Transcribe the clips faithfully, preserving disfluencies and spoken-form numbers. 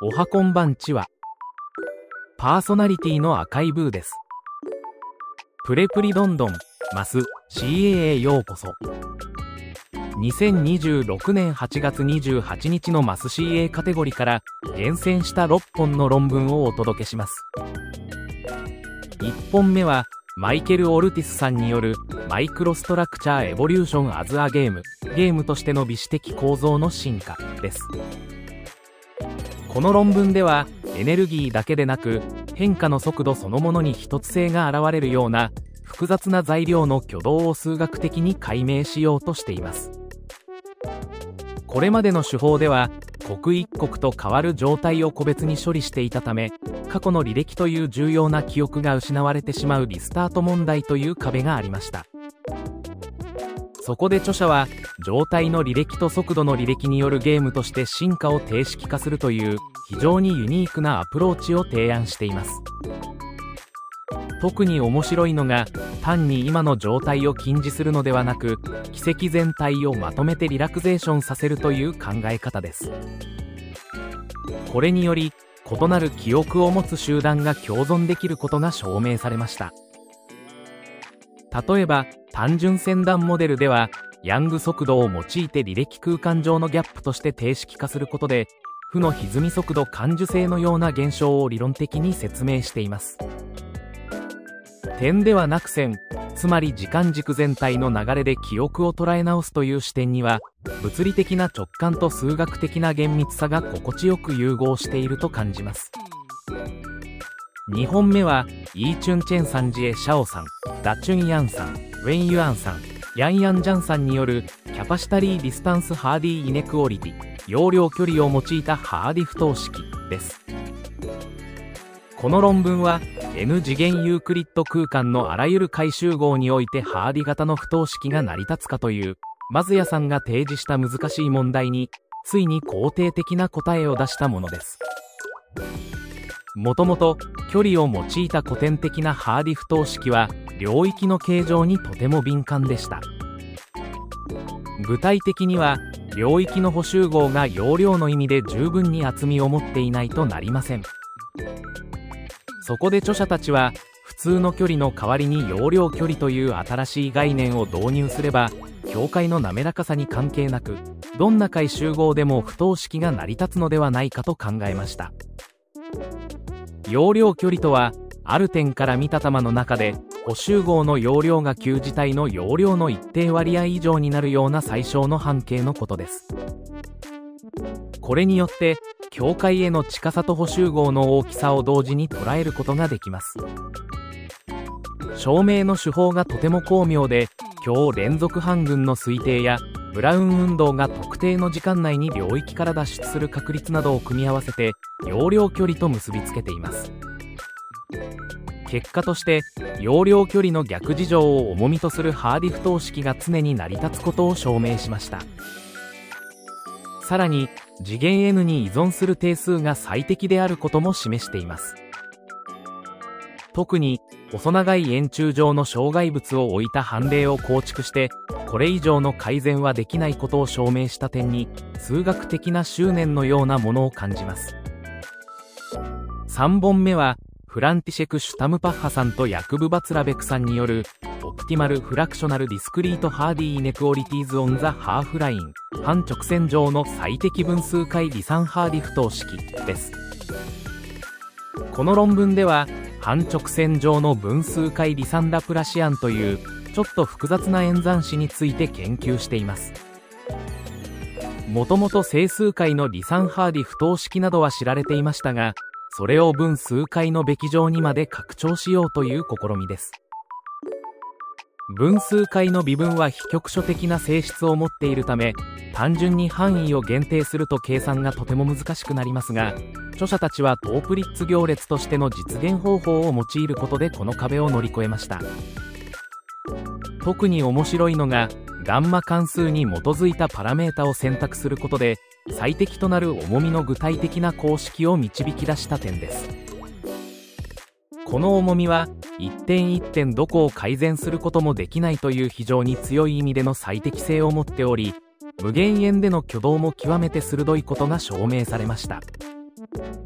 おはこんばんちは。パーソナリティの赤いブーです。プレプリどんどんマス シーエーエー へようこそ。にせんにじゅうろくねんはちがつにじゅうはちにちのマス シーエー カテゴリーから厳選したろっぽんの論文をお届けします。いっぽんめはマイケル・オルティスさんによるマイクロストラクチャーエボリューションアズアゲーム、ゲームとしての微視的構造の進化です。この論文ではエネルギーだけでなく変化の速度そのものに一つ性が現れるような複雑な材料の挙動を数学的に解明しようとしています。これまでの手法では刻一刻と変わる状態を個別に処理していたため、過去の履歴という重要な記憶が失われてしまうリスタート問題という壁がありました。そこで著者は状態の履歴と速度の履歴によるゲームとして進化を定式化するという非常にユニークなアプローチを提案しています。特に面白いのが単に今の状態を禁じするのではなく奇跡全体をまとめてリラクゼーションさせるという考え方です。これにより異なる記憶を持つ集団が共存できることが証明されました。例えば単純線段モデルではヤング速度を用いて履歴空間上のギャップとして定式化することで負の歪み速度感受性のような現象を理論的に説明しています。点ではなく線、つまり時間軸全体の流れで記憶を捉え直すという視点には物理的な直感と数学的な厳密さが心地よく融合していると感じます。にほんめはイーチュンチェンさんジエシャオさん、ダチュンヤンさん、ウェンユアンさん、ヤンヤンジャンさんによるキャパシタリーディスタンスハーディイネクオリティ、容量距離を用いたハーディ不等式です。この論文は N 次元ユークリッド空間のあらゆる回集合においてハーディ型の不等式が成り立つかというマズヤさんが提示した難しい問題についに肯定的な答えを出したものです。もともと距離を用いた古典的なハーディ不等式は領域の形状にとても敏感でした。具体的には領域の補集合が容量の意味で十分に厚みを持っていないとなりません。そこで著者たちは普通の距離の代わりに容量距離という新しい概念を導入すれば境界の滑らかさに関係なくどんな回集合でも不等式が成り立つのではないかと考えました。容量距離とはある点から見た球の中で補集合の容量が球自体の容量の一定割合以上になるような最小の半径のことです。これによって境界への近さと補集合の大きさを同時に捉えることができます。証明の手法がとても巧妙で強連続半群の推定やブラウン運動が特定の時間内に領域から脱出する確率などを組み合わせて容量距離と結びつけています。結果として容量距離の逆事情を重みとするハーディ不等式が常に成り立つことを証明しました。さらに次元 N に依存する定数が最適であることも示しています。特に細長い円柱状の障害物を置いた判例を構築してこれ以上の改善はできないことを証明した点に数学的な執念のようなものを感じます。さんぼんめはフランティシェク・シュタムパッハさんとヤクブ・バツラベクさんによるオプティマル・フラクショナル・ディスクリート・ハーディ・イネクオリティーズ・オン・ザ・ハーフライン、半直線上の最適分数解離散ハーディ不等式です。この論文では半直線上の分数解離散ラプラシアンというちょっと複雑な演算子について研究しています。もともと整数解の離散ハーディ不等式などは知られていましたがそれを分数解のべき乗にまで拡張しようという試みです。分数解の微分は非局所的な性質を持っているため単純に範囲を限定すると計算がとても難しくなりますが著者たちはトープリッツ行列としての実現方法を用いることでこの壁を乗り越えました。特に面白いのがガンマ関数に基づいたパラメータを選択することで最適となる重みの具体的な公式を導き出した点です。この重みは一点一点どこを改善することもできないという非常に強い意味での最適性を持っており無限円での挙動も極めて鋭いことが証明されました。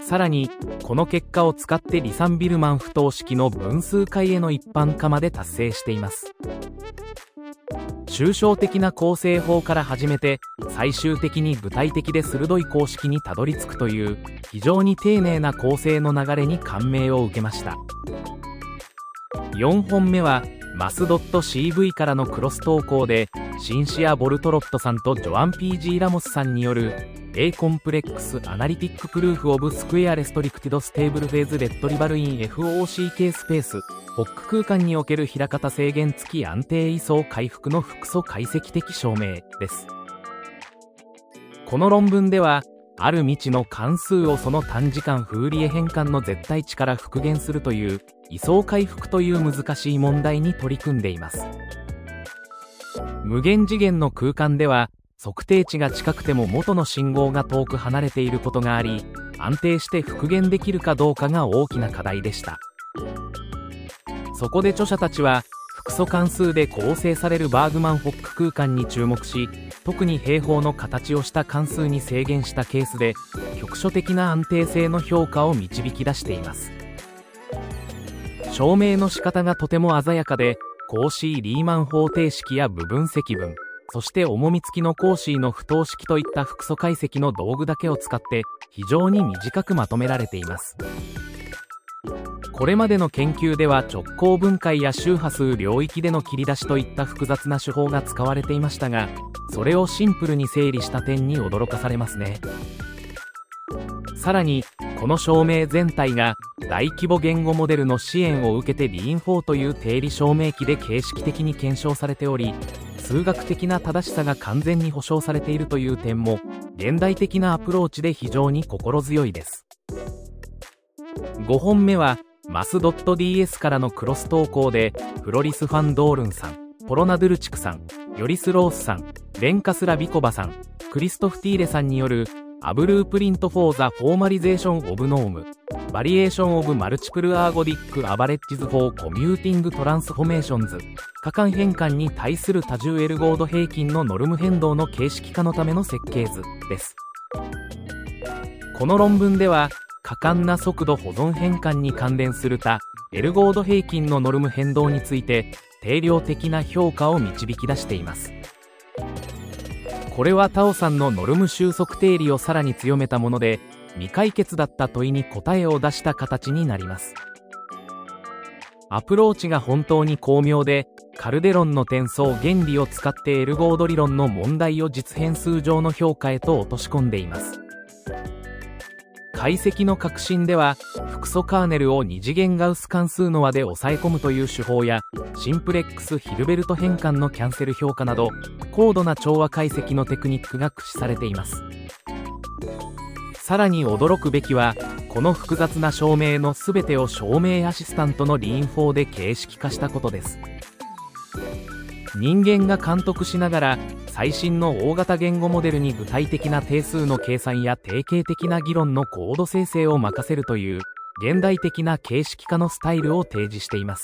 さらにこの結果を使ってリサンビルマン不等式の分数解への一般化まで達成しています。抽象的な構成法から始めて最終的に具体的で鋭い公式にたどり着くという非常に丁寧な構成の流れに感銘を受けました。よんほんめはマス .cv からのクロス投稿でシンシア・ボルトロットさんとジョアン・ピージー ラモスさんによる A コンプレックス・アナリティック・プルーフ・オブ・スクエア・レストリクティド・ステーブル・フェーズ・レッドリバル・イン エフオーシー 系スペースホック空間における枚方制限付き安定位相回復の複素解析的証明です。この論文ではある未知の関数をその短時間フーリエ変換の絶対値から復元するという位相回復という難しい問題に取り組んでいます。無限次元の空間では測定値が近くても元の信号が遠く離れていることがあり、安定して復元できるかどうかが大きな課題でした。そこで著者たちは複素関数で構成されるバーグマンホック空間に注目し、特に平方の形をした関数に制限したケースで局所的な安定性の評価を導き出しています。証明の仕方がとても鮮やかで、コーシー・リーマン方程式や部分積分、そして重み付きのコーシーの不等式といった複素解析の道具だけを使って非常に短くまとめられています。これまでの研究では直行分解や周波数領域での切り出しといった複雑な手法が使われていましたが、それをシンプルに整理した点に驚かされますね。さらにこの証明全体が大規模言語モデルの支援を受けてリーンフォーという定理証明機で形式的に検証されており、数学的な正しさが完全に保証されているという点も現代的なアプローチで非常に心強いです。ごほんめはマス .ds からのクロス投稿でフロリス・ファンドールンさん、ポロナドゥルチクさん、ヨリス・ロースさん、レンカスラビコバさん、クリストフ・ティーレさんによるアブループリント・フォー・ザ・フォーマリゼーション・オブ・ノーム、バリエーション・オブ・マルチプル・アーゴディック・アバレッジズ・フォー・コミューティング・トランスフォメーションズ、可換変換に対する多重エルゴード平均のノルム変動の形式化のための設計図です。この論文では可換な速度保存変換に関連する多エルゴード平均のノルム変動について定量的な評価を導き出しています。これはタオさんのノルム収束定理をさらに強めたもので、未解決だった問いに答えを出した形になります。アプローチが本当に巧妙で、カルデロンの転送原理を使ってエルゴード理論の問題を実変数上の評価へと落とし込んでいます。解析の革新では複素カーネルを二次元ガウス関数の和で抑え込むという手法やシンプレックス・ヒルベルト変換のキャンセル評価など高度な調和解析のテクニックが駆使されています。さらに驚くべきはこの複雑な証明の全てを証明アシスタントのリーンフォーで形式化したことです。人間が監督しながら最新の大型言語モデルに具体的な定数の計算や定型的な議論のコード生成を任せるという現代的な形式化のスタイルを提示しています。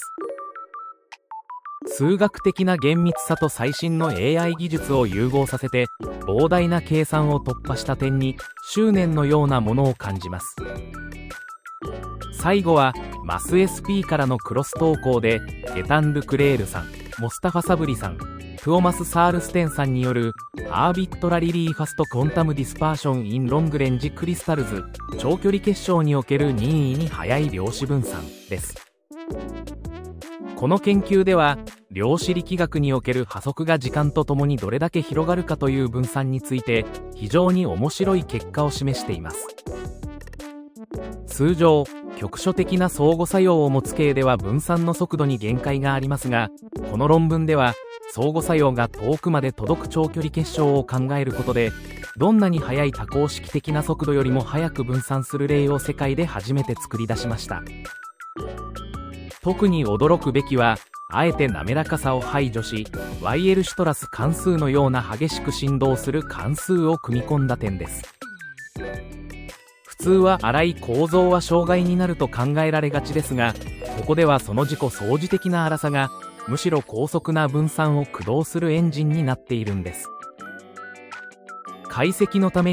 数学的な厳密さと最新の エーアイ 技術を融合させて膨大な計算を突破した点に執念のようなものを感じます。最後はマス エスピー からのクロス投稿でゲタン・ルクレールさん、モスタファ・サブリさん、トゥオマス・サールステンさんによるアービットラリリーファストコンタムディスパーション・イン・ロングレンジ・クリスタルズ長距離結晶における任意に速い量子分散です。この研究では量子力学における波速が時間とともにどれだけ広がるかという分散について非常に面白い結果を示しています。通常局所的な相互作用を持つ系では分散の速度に限界がありますが、この論文では相互作用が遠くまで届く長距離結晶を考えることでどんなに速い多項式的な速度よりも速く分散する例を世界で初めて作り出しました。特に驚くべきはあえて滑らかさを排除し ワイエル シュトラス関数のような激しく振動する関数を組み込んだ点です。普通は粗い構造は障害になると考えられがちですが、ここではその自己相似的な粗さがむしろ高速な分散を駆動するエンジンになっているんです。解析のために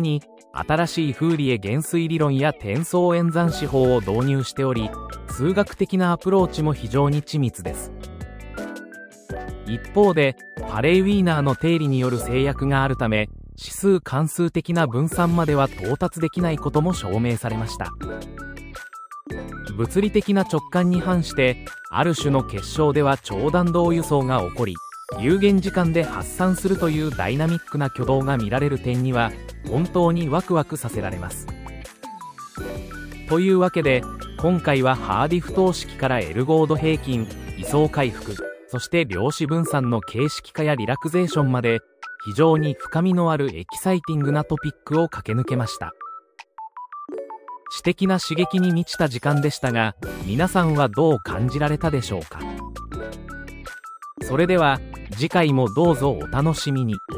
新しいフーリエ減衰理論や転送演算子法を導入しており、数学的なアプローチも非常に緻密です。一方で、パレイ・ウィーナーの定理による制約があるため、指数関数的な分散までは到達できないことも証明されました。物理的な直感に反して、ある種の結晶では超弾道輸送が起こり、有限時間で発散するというダイナミックな挙動が見られる点には、本当にワクワクさせられます。というわけで、今回はハーディ不等式からエルゴード平均、位相回復、そして量子分散の形式化やリラクゼーションまで、非常に深みのあるエキサイティングなトピックを駆け抜けました。知的な刺激に満ちた時間でしたが、皆さんはどう感じられたでしょうか。それでは、次回もどうぞお楽しみに。